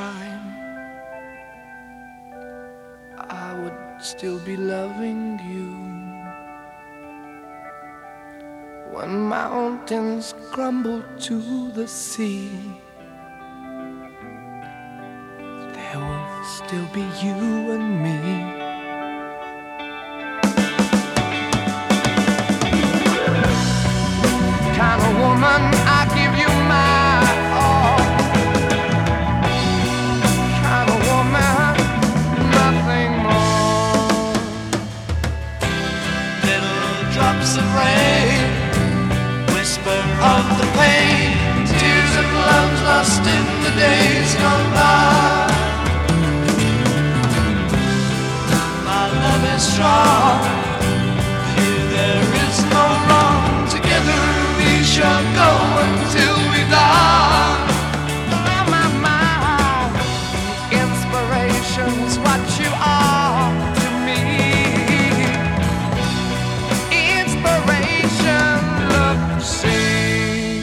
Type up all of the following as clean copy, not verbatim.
shine, I would still be loving you. When mountains crumble to the sea, there will still be you and me. Kind of woman, I give you my all. Kind of woman, nothing more. Little drops of rain, whisper of the pain, tears of love lost in the days gone by. My love is strong, here there is no wrong. Together we shall go until we die. My mind, inspiration's what you are to me. Inspiration, look, see.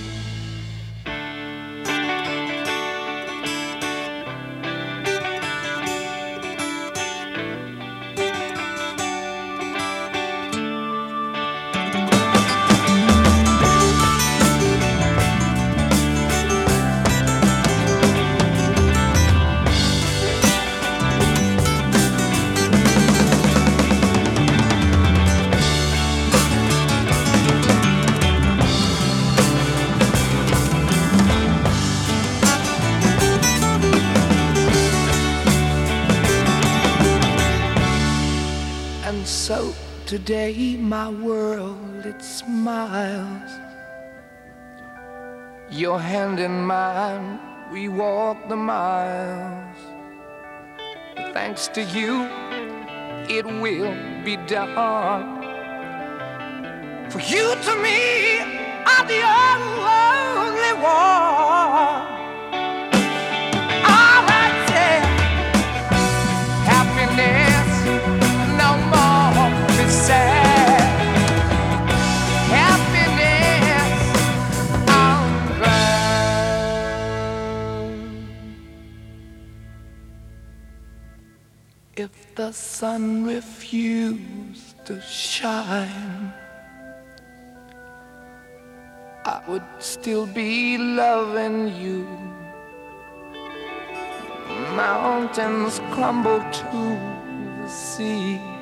And so today my world, it smiles. Your hand in mine, we walk the miles. Thanks to you, it will be done. For you to me are the only one. All I say, happiness, no more be sad. Happiness, I'm glad. If the sun refused to shine, I would still be loving you. Mountains crumble to the sea,